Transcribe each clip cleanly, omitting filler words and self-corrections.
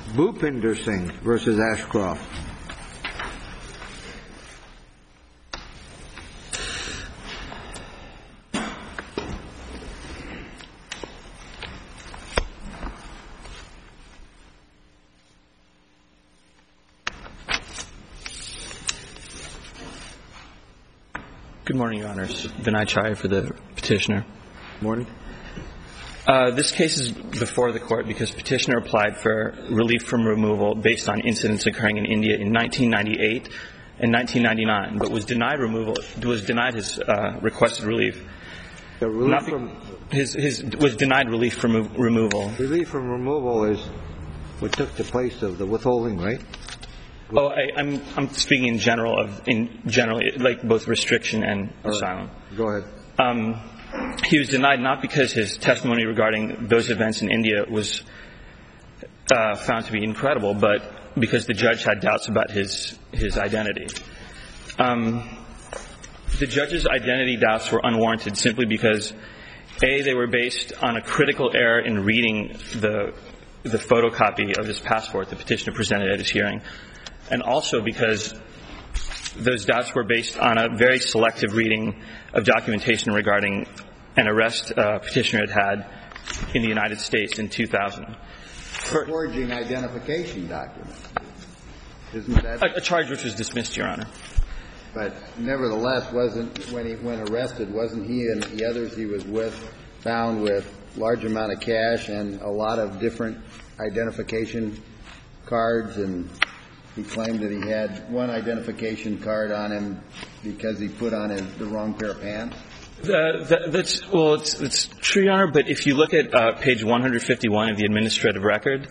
Bhupinder Singh versus Ashcroft. Good morning, Your Honors. Vinay Chai for the petitioner. Morning. This case is before the court because petitioner applied for relief from removal based on incidents occurring in India in 1998 and 1999, but was denied his requested relief. Was denied relief from removal. Relief from removal is what took the place of the withholding, right? Oh, I'm speaking in general, like both restriction and asylum. Go ahead. He was denied not because his testimony regarding those events in India was found to be incredible, but because the judge had doubts about his identity. The judge's identity doubts were unwarranted simply because, A, they were based on a critical error in reading the photocopy of his passport the petitioner presented at his hearing, and also because those doubts were based on a very selective reading of documentation regarding an arrest petitioner had in the United States in 2000. Forging identification documents. Isn't that a charge which was dismissed, Your Honor? But nevertheless, when arrested, wasn't he and the others he was with found with large amount of cash and a lot of different identification cards, and he claimed that he had one identification card on him because he put on the wrong pair of pants? It's true, Your Honor, but if you look at page 151 of the administrative record,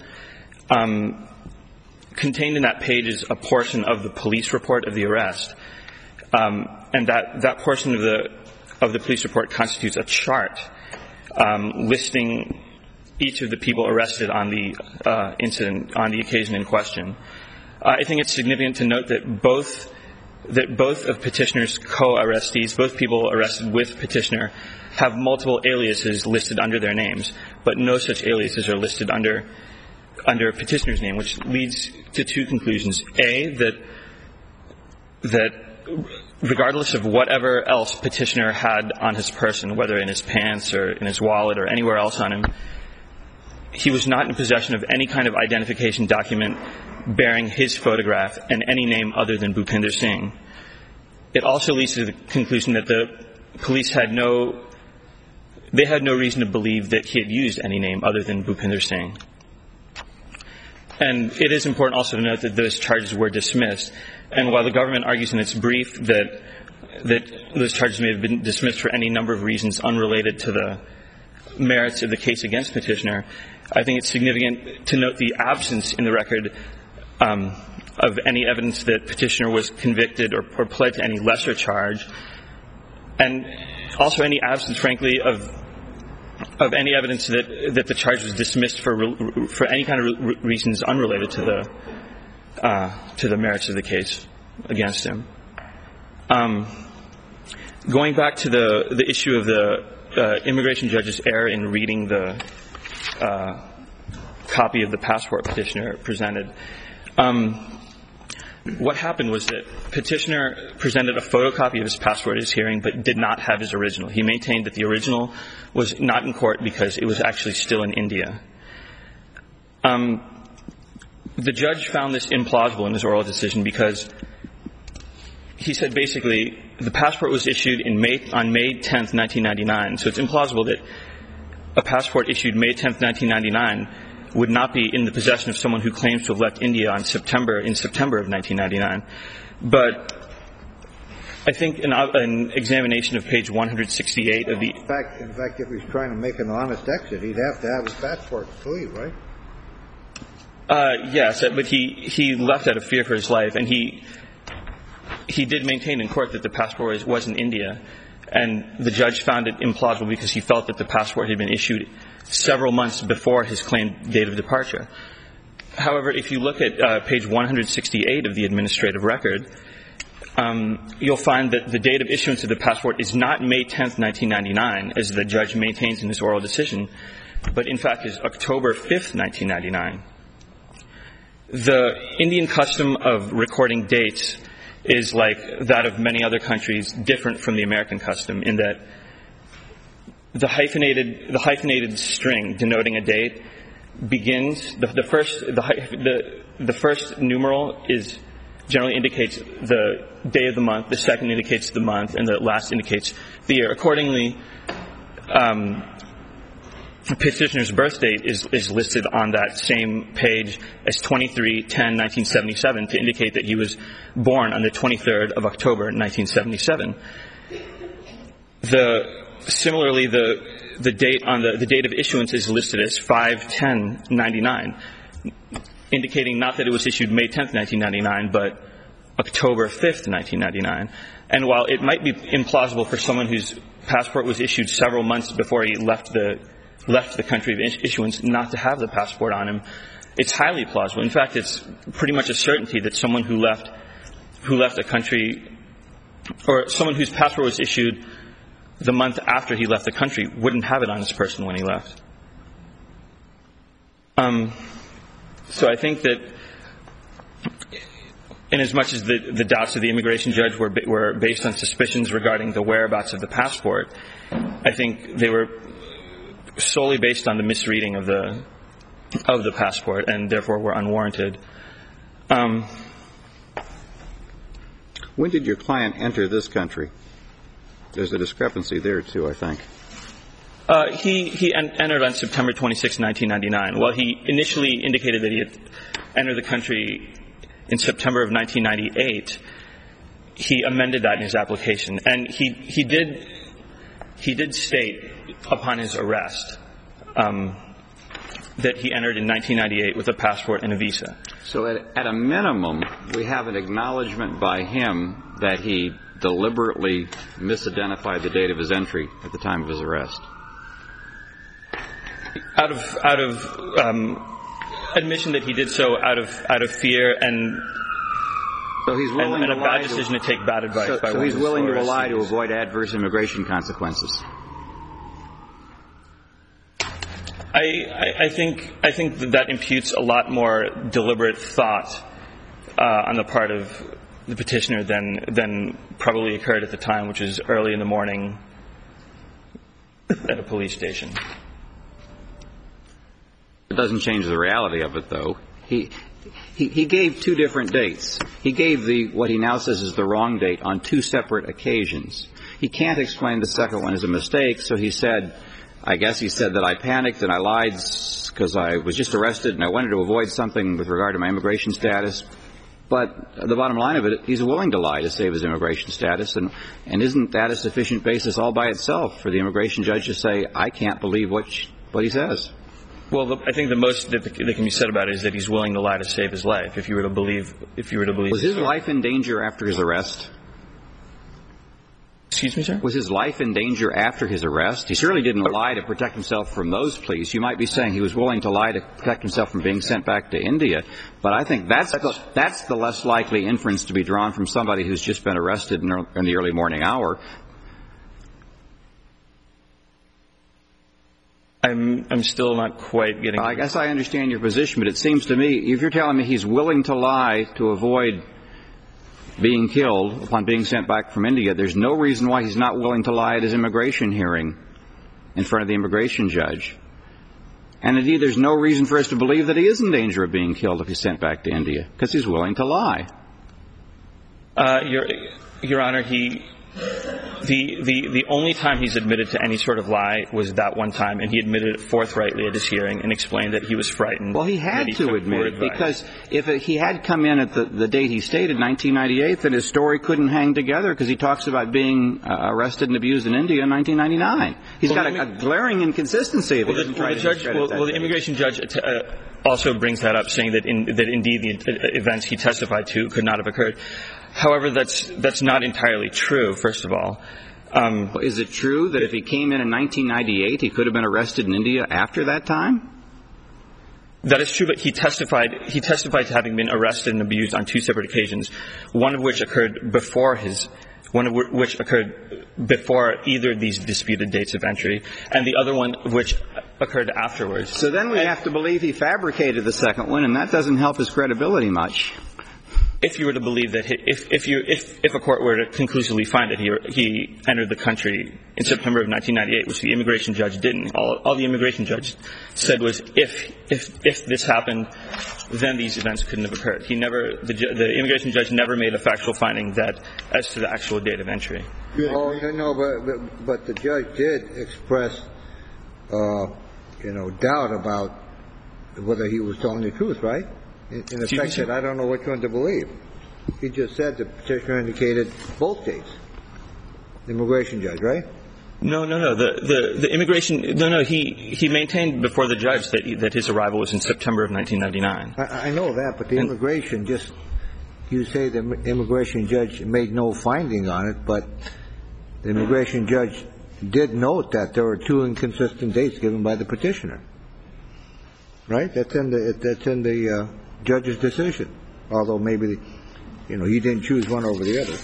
contained in that page is a portion of the police report of the arrest, and that portion of the police report constitutes a chart listing each of the people arrested on the incident, on the occasion in question. I think it's significant to note that both of petitioner's co-arrestees, both people arrested with petitioner, have multiple aliases listed under their names, but no such aliases are listed under petitioner's name, which leads to two conclusions. A, that regardless of whatever else petitioner had on his person, whether in his pants or in his wallet or anywhere else on him, he was not in possession of any kind of identification document bearing his photograph and any name other than Bhupinder Singh. It also leads to the conclusion that the police had no reason to believe that he had used any name other than Bhupinder Singh. And it is important also to note that those charges were dismissed. And while the government argues in its brief that those charges may have been dismissed for any number of reasons unrelated to the merits of the case against petitioner, I think it's significant to note the absence in the record of any evidence that petitioner was convicted or pled to any lesser charge, and also any absence, frankly, of any evidence that the charge was dismissed for any kind of reasons unrelated to the merits of the case against him. Going back to the issue of the immigration judge's error in reading the copy of the passport petitioner presented, what happened was that petitioner presented a photocopy of his passport at his hearing but did not have his original. He maintained that the original was not in court because it was actually still in India. The judge found this implausible in his oral decision because he said basically the passport was issued on May 10th, 1999, so it's implausible that a passport issued May 10th, 1999 would not be in the possession of someone who claims to have left India in September of 1999. But I think an examination of page 168 of the... In fact, if he was trying to make an honest exit, he'd have to have his passport to leave, right? Yes, but he left out of fear for his life, and he did maintain in court that the passport was in India, and the judge found it implausible because he felt that the passport had been issued several months before his claimed date of departure. However, if you look at page 168 of the administrative record, you'll find that the date of issuance of the passport is not May 10th, 1999, as the judge maintains in his oral decision, but in fact is October 5th, 1999. The Indian custom of recording dates is like that of many other countries, different from the American custom in that the hyphenated string denoting a date begins, the first numeral generally indicates the day of the month, the second indicates the month, and the last indicates the year. Accordingly, petitioner's birth date is listed on that same page as 23/10/1977 to indicate that he was born on the 23rd of October 1977. Similarly, the date on the date of issuance is listed as 5/10/99, indicating not that it was issued May 10th, 1999, but October 5th, 1999. And while it might be implausible for someone whose passport was issued several months before he left the country of issuance not to have the passport on him, it's highly plausible. In fact, it's pretty much a certainty that someone who left a country, or someone whose passport was issued the month after he left the country, wouldn't have it on his person when he left. So I think that inasmuch as the doubts of the immigration judge were based on suspicions regarding the whereabouts of the passport, I think they were solely based on the misreading of the passport and therefore were unwarranted. When did your client enter this country? There's a discrepancy there, too, I think. He entered on September 26, 1999. Well, he initially indicated that he had entered the country in September of 1998. He amended that in his application, and he did state upon his arrest that he entered in 1998 with a passport and a visa. So at a minimum, we have an acknowledgement by him that he deliberately misidentified the date of his entry at the time of his arrest. Out of admission that he did so out of fear and so he's willing and to a bad decision to take bad advice. So he's willing to lie to avoid adverse immigration consequences. I think that imputes a lot more deliberate thought on the part of the petitioner than probably occurred at the time, which is early in the morning at a police station. It doesn't change the reality of it, though. He gave two different dates. He gave what he now says is the wrong date on two separate occasions. He can't explain the second one as a mistake, so he said that I panicked and I lied because I was just arrested and I wanted to avoid something with regard to my immigration status. But the bottom line of it, he's willing to lie to save his immigration status, and isn't that a sufficient basis all by itself for the immigration judge to say, I can't believe what he says? Well, I think the most that can be said about it is that he's willing to lie to save his life. If you were to believe, was his life in danger after his arrest? Excuse me, sir? Was his life in danger after his arrest? He certainly didn't lie to protect himself from those pleas. You might be saying he was willing to lie to protect himself from being sent back to India, but I think that's the less likely inference to be drawn from somebody who's just been arrested in the early morning hour. I'm still not quite getting. I guess I understand your position, but it seems to me, if you're telling me he's willing to lie to avoid being killed upon being sent back from India, there's no reason why he's not willing to lie at his immigration hearing in front of the immigration judge. And indeed, there's no reason for us to believe that he is in danger of being killed if he's sent back to India, because he's willing to lie. Your Honor, the only time he's admitted to any sort of lie was that one time, and he admitted it forthrightly at his hearing and explained that he was frightened. Well, he had to admit it, because if he had come in at the date he stated, 1998, then his story couldn't hang together, because he talks about being arrested and abused in India in 1999. He's got a glaring inconsistency. The immigration judge also brings that up, saying that indeed the events he testified to could not have occurred. However, that's not entirely true, first of all. Is it true that if he came in 1998, he could have been arrested in India after that time? That is true, but he testified to having been arrested and abused on two separate occasions, one of which occurred before either of these disputed dates of entry, and the other one which occurred afterwards. So then we have to believe he fabricated the second one, and that doesn't help his credibility much. If you were to believe that if a court were to conclusively find that he entered the country in September of 1998, which the immigration judge didn't, all the immigration judge said was if this happened, then these events couldn't have occurred. The immigration judge never made a factual finding that as to the actual date of entry. Oh, no, but the judge did express, doubt about whether he was telling the truth, right? In effect, that I don't know which one to believe. He just said the petitioner indicated both dates. The immigration judge, right? No. The immigration. No. He maintained before the judge that his arrival was in September of 1999. I know that, but the immigration you say the immigration judge made no finding on it, but the immigration judge did note that there were two inconsistent dates given by the petitioner. Right? That's in the judge's decision. Although maybe, he didn't choose one over the other.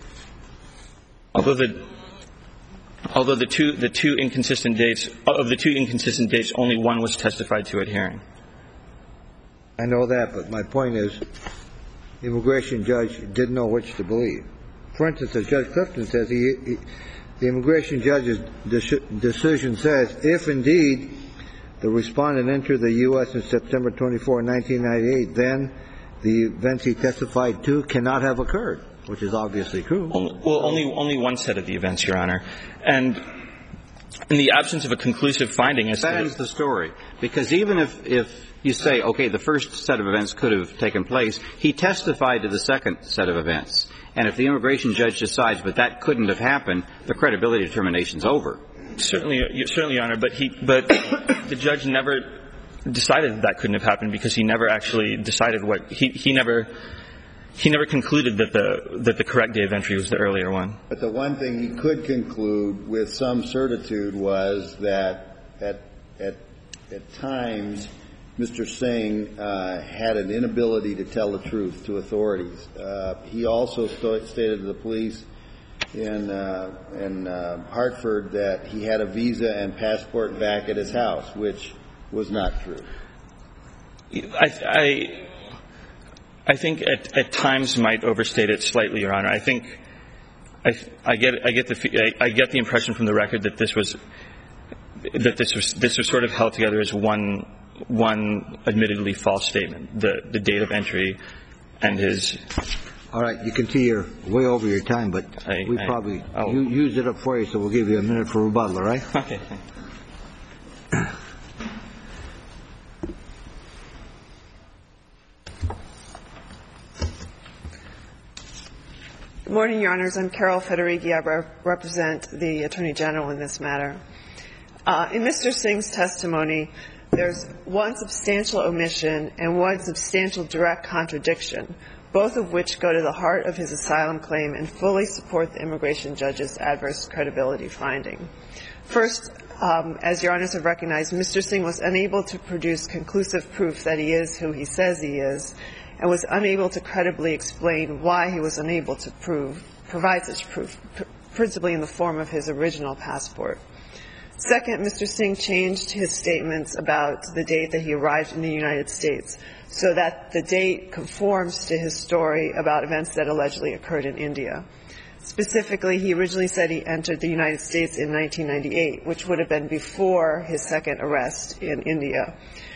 Although the two inconsistent dates, only one was testified to at hearing. I know that, but my point is, the immigration judge didn't know which to believe. For instance, as Judge Clifton says, the immigration judge's decision says, if indeed the respondent entered the U.S. in September 24, 1998, then the events he testified to cannot have occurred, which is obviously true. Well, only one set of the events, Your Honor. And in the absence of a conclusive finding as to that ends the story. Because even if you say, okay, the first set of events could have taken place, he testified to the second set of events. And if the immigration judge decides, but that couldn't have happened, the credibility determination's over. Certainly, Your Honor, but the judge never decided that couldn't have happened because he never actually decided what he never concluded that the correct day of entry was the earlier one. But the one thing he could conclude with some certitude was that at times Mr. Singh had an inability to tell the truth to authorities. He also stated to the police in Hartford that he had a visa and passport back at his house, which was not true. I think at times might overstate it slightly, Your Honor. I think I get the impression from the record that this was sort of held together as one admittedly false statement, the date of entry and his. All right, you can see you're way over your time, but we probably used it up for you, so we'll give you a minute for rebuttal, all right? Okay. Good morning, Your Honors. I'm Carol Federighi. I represent the Attorney General in this matter. In Mr. Singh's testimony, there's one substantial omission and one substantial direct contradiction, both of which go to the heart of his asylum claim and fully support the immigration judge's adverse credibility finding. First, as Your Honors have recognized, Mr. Singh was unable to produce conclusive proof that he is who he says he is, and was unable to credibly explain why he was unable to provide such proof, principally in the form of his original passport. Second, Mr. Singh changed his statements about the date that he arrived in the United States so that the date conforms to his story about events that allegedly occurred in India. Specifically, he originally said he entered the United States in 1998, which would have been before his second arrest in India.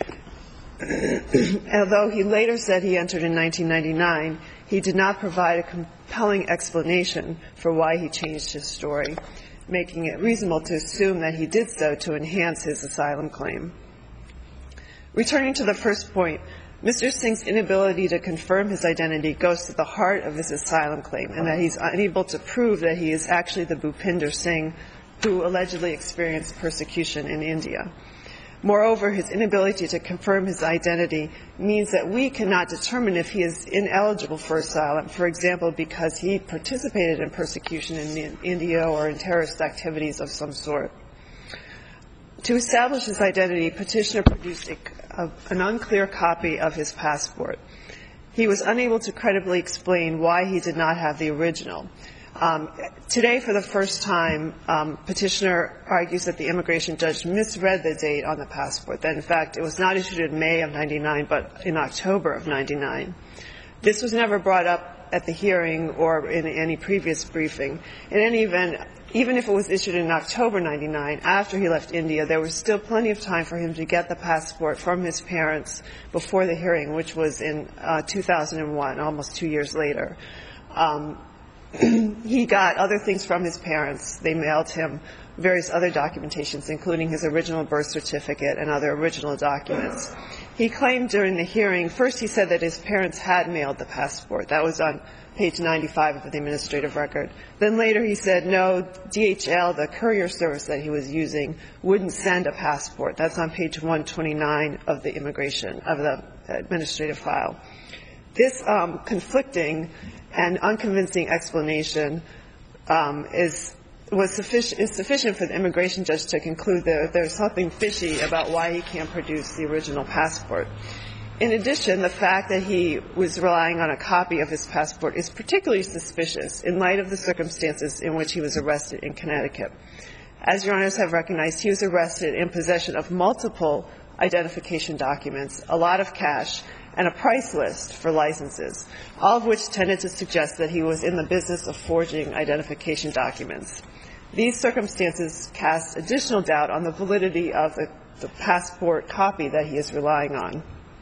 Although he later said he entered in 1999, he did not provide a compelling explanation for why he changed his story, making it reasonable to assume that he did so to enhance his asylum claim. Returning to the first point, Mr. Singh's inability to confirm his identity goes to the heart of his asylum claim, and that he's unable to prove that he is actually the Bhupinder Singh who allegedly experienced persecution in India. Moreover, his inability to confirm his identity means that we cannot determine if he is ineligible for asylum, for example, because he participated in persecution in India or in terrorist activities of some sort. To establish his identity, petitioner produced an unclear copy of his passport. He was unable to credibly explain why he did not have the original. Today, for the first time, petitioner argues that the immigration judge misread the date on the passport, that in fact it was not issued in May of 99, but in October of 99. This was never brought up at the hearing or in any previous briefing. In any event, even if it was issued in October 99, after he left India, there was still plenty of time for him to get the passport from his parents before the hearing, which was in 2001, almost 2 years later. He got other things from his parents. They mailed him various other documentations, including his original birth certificate and other original documents. He claimed during the hearing, first he said that his parents had mailed the passport. That was on page 95 of the administrative record. Then later he said, no, DHL, the courier service that he was using, wouldn't send a passport. That's on page 129 of the administrative file. This conflicting and unconvincing explanation is sufficient for the immigration judge to conclude that there's something fishy about why he can't produce the original passport. In addition, the fact that he was relying on a copy of his passport is particularly suspicious in light of the circumstances in which he was arrested in Connecticut. As Your Honors have recognized, he was arrested in possession of multiple identification documents, a lot of cash, and a price list for licenses, all of which tended to suggest that he was in the business of forging identification documents. These circumstances cast additional doubt on the validity of the passport copy that he is relying on.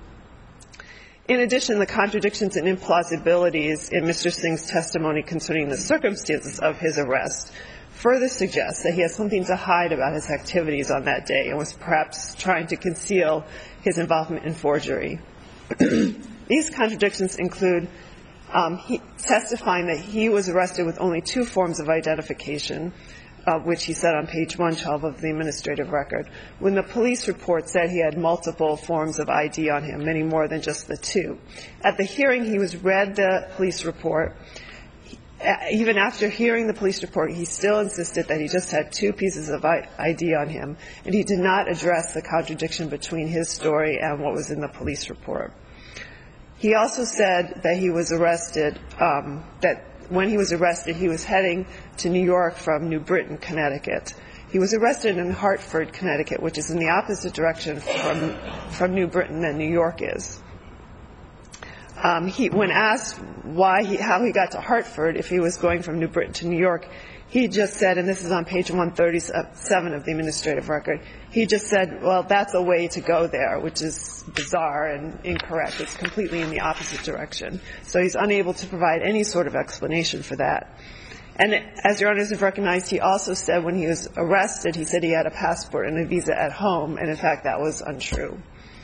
In addition, the contradictions and implausibilities in Mr. Singh's testimony concerning the circumstances of his arrest further suggest that he has something to hide about his activities on that day and was perhaps trying to conceal his involvement in forgery. These contradictions include testifying that he was arrested with only 2 forms of identification, which he said on page 112 of the administrative record, when the police report said he had multiple forms of ID on him, many more than just the 2. At the hearing, he was read the police report. Even after hearing the police report, he still insisted that he just had 2 pieces of ID on him, and he did not address the contradiction between his story and what was in the police report. He also said that he was arrested, that when he was arrested, he was heading to New York from New Britain, Connecticut. He was arrested in Hartford, Connecticut, which is in the opposite direction from New Britain than New York is. When asked how he got to Hartford, if he was going from New Britain to New York, he just said, and this is on page 137 of the administrative record, he just said, well, that's a way to go there, which is bizarre and incorrect. It's completely in the opposite direction. So he's unable to provide any sort of explanation for that. And as Your Honors have recognized, he also said when he was arrested, he said he had a passport and a visa at home, and in fact that was untrue.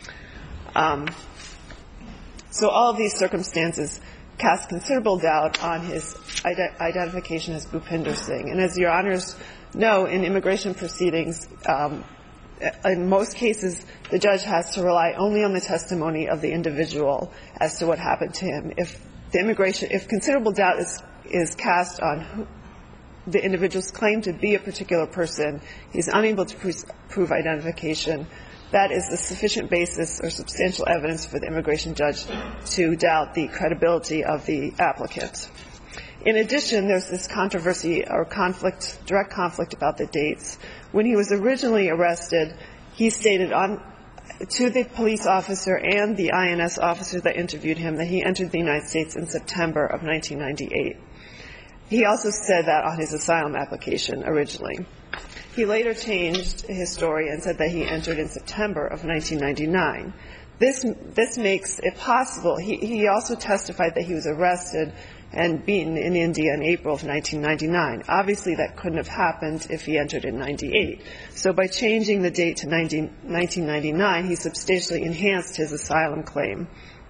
So all of these circumstances cast considerable doubt on his identification as Bhupinder Singh. And as Your Honors know, in immigration proceedings, in most cases, the judge has to rely only on the testimony of the individual as to what happened to him. If considerable doubt is cast on the individual's claim to be a particular person, he's unable to prove identification, that is the sufficient basis or substantial evidence for the immigration judge to doubt the credibility of the applicant. In addition, there's this controversy or direct conflict about the dates. When he was originally arrested, he stated to the police officer and the INS officer that interviewed him that he entered the United States in September of 1998. He also said that on his asylum application originally. He later changed his story and said that he entered in September of 1999. This makes it possible. He also testified that he was arrested and beaten in India in April of 1999. Obviously, that couldn't have happened if he entered in 98. So by changing the date to 1999, he substantially enhanced his asylum claim.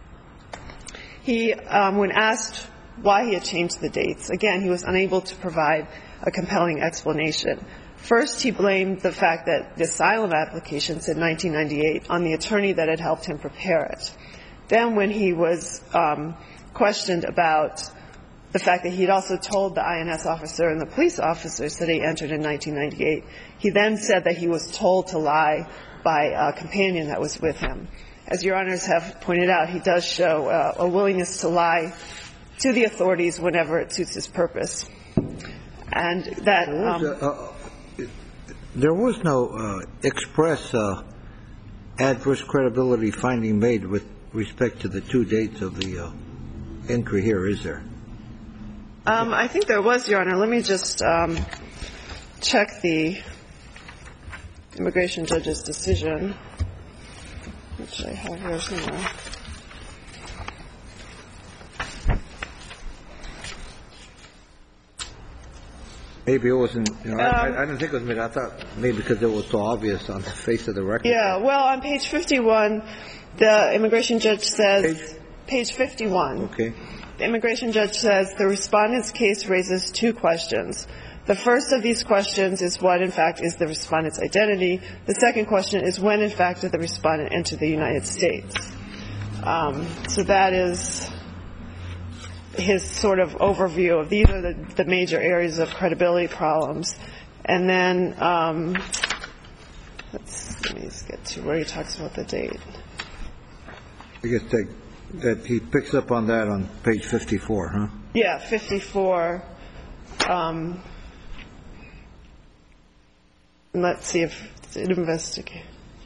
When asked why he had changed the dates, again, he was unable to provide a compelling explanation. First, he blamed the fact that the asylum application said 1998 on the attorney that had helped him prepare it. Then when he was questioned about the fact that he had also told the INS officer and the police officers that he entered in 1998, he then said that he was told to lie by a companion that was with him. As Your Honors have pointed out, he does show a willingness to lie to the authorities whenever it suits his purpose. And that there was no express adverse credibility finding made with respect to the 2 dates of the entry here, is there? I think there was, Your Honor. Let me just check the immigration judge's decision, which I have here somewhere. Maybe it wasn't, I didn't think it was made. I thought maybe because it was so obvious on the face of the record. Yeah, well, on page 51, the immigration judge says, page 51. Okay. The immigration judge says the respondent's case raises 2 questions. The first of these questions is what, in fact, is the respondent's identity. The second question is when, in fact, did the respondent enter the United States. So that is his sort of overview of these are the major areas of credibility problems. And then let me just get to where he talks about the date. I guess that he picks up on that on page 54, huh? Yeah, 54. Let's see if it investigates.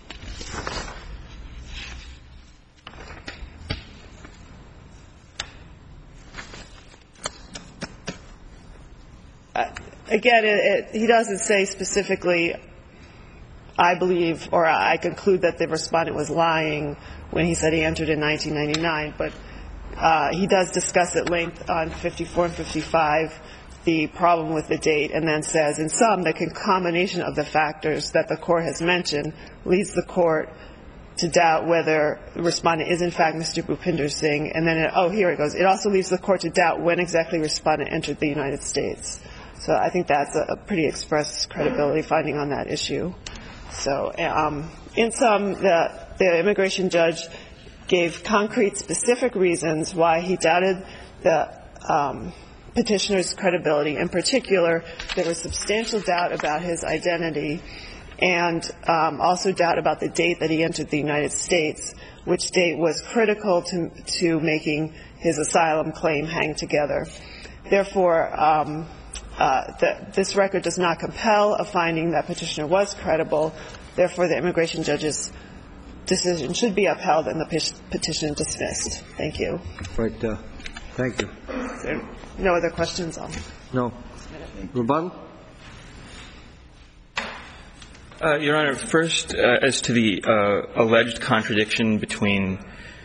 Again, he doesn't say specifically, I believe, or I conclude that the respondent was lying when he said he entered in 1999, but he does discuss at length on 54 and 55 the problem with the date, and then says, in sum, the combination of the factors that the court has mentioned leads the court to doubt whether the respondent is, in fact, Mr. Bhupinder Singh. And then, here it goes. It also leads the court to doubt when exactly the respondent entered the United States. So I think that's a pretty express credibility finding on that issue. So in sum, the immigration judge gave concrete, specific reasons why he doubted the petitioner's credibility. In particular, there was substantial doubt about his identity and also doubt about the date that he entered the United States, which date was critical to making his asylum claim hang together. Therefore, this record does not compel a finding that petitioner was credible. Therefore, the immigration judge's decision should be upheld and the petition dismissed. Thank you. Right. Thank you. Is there no other questions? No. Rebuttal? Your Honor, first, as to the alleged contradiction between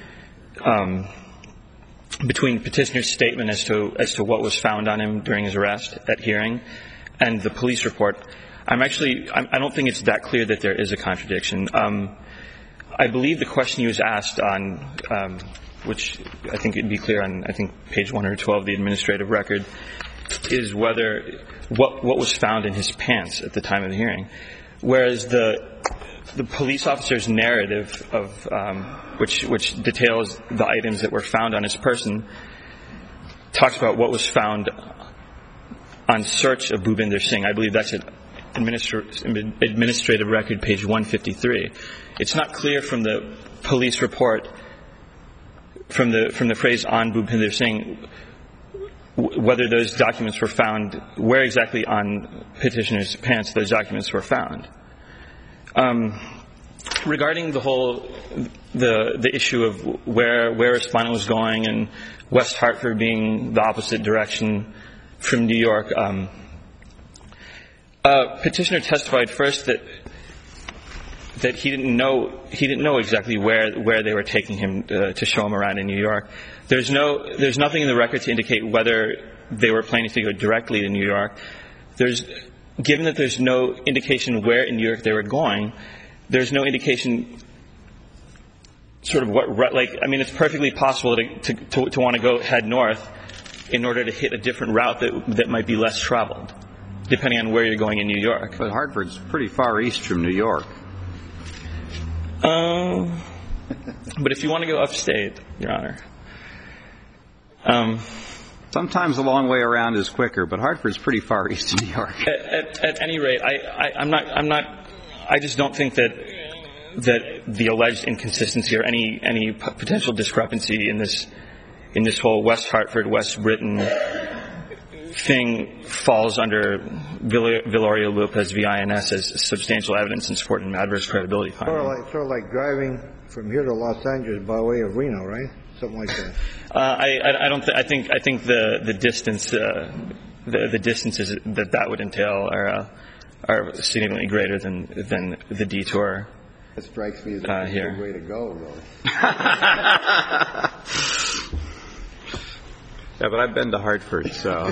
petitioner's statement as to what was found on him during his arrest at hearing and the police report, I don't think it's that clear that there is a contradiction. I believe the question he was asked on, which I think it'd be clear on, I think, page 112 of the administrative record, is whether what was found in his pants at the time of the hearing. Whereas the police officer's narrative of which details the items that were found on his person talks about what was found on search of Bhupinder Singh. I believe that's at administrative record page 153. It's not clear from the police report, from the phrase on Bhupinder Singh, whether those documents were found, where exactly on petitioner's pants those documents were found. Regarding the issue of where respondent was going and West Hartford being the opposite direction from New York, petitioner testified first that he didn't know exactly where they were taking him to show him around in New York. There's nothing in the record to indicate whether they were planning to go directly to New York. Given that there's no indication where in New York they were going, there's no indication sort of it's perfectly possible to want to go head north in order to hit a different route that might be less traveled, depending on where you're going in New York. But Hartford's pretty far east from New York. But if you want to go upstate, Your Honor. Sometimes the long way around is quicker, but Hartford's pretty far east of New York. At any rate, I just don't think that the alleged inconsistency or any potential discrepancy in this whole West Hartford, West Britain thing falls under Viloria Lopez v. INS as substantial evidence in support of an adverse credibility finding. Sort of like driving from here to Los Angeles by way of Reno, right? Something like that. I think the distance the distances that would entail are significantly greater than the detour. It strikes me as a here. good way to go, though. Yeah, but I've been to Hartford, so.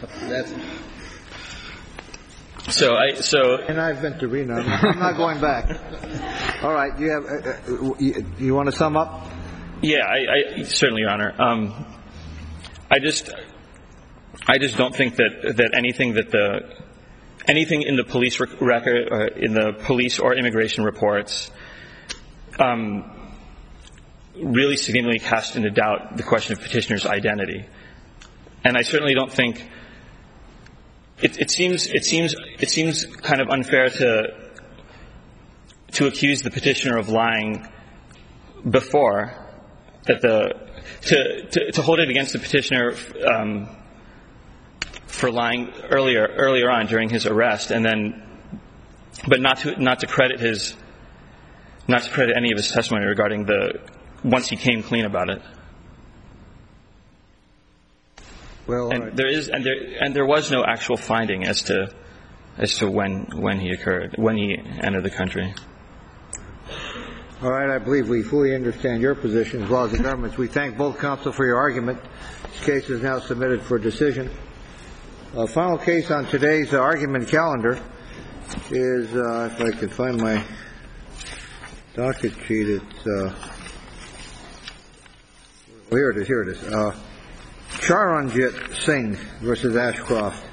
And I've been to Reno. I'm not going back. All right. You want to sum up? Yeah, I certainly, Your Honor. I just don't think that anything in the police record, or in the police or immigration reports, really significantly cast into doubt the question of petitioner's identity. And I certainly don't think it seems kind of unfair to accuse the petitioner of lying before that to hold it against the petitioner for lying earlier on during his arrest, and then but not to credit any of his testimony regarding once he came clean about it. Well, and there was no actual finding as to when he entered the country. All right, I believe we fully understand your position as well as the government's. We thank both counsel for your argument. This case is now submitted for decision. Final case on today's argument calendar is, if I could find my docket sheet, it's here it is. Charanjit Singh versus Ashcroft.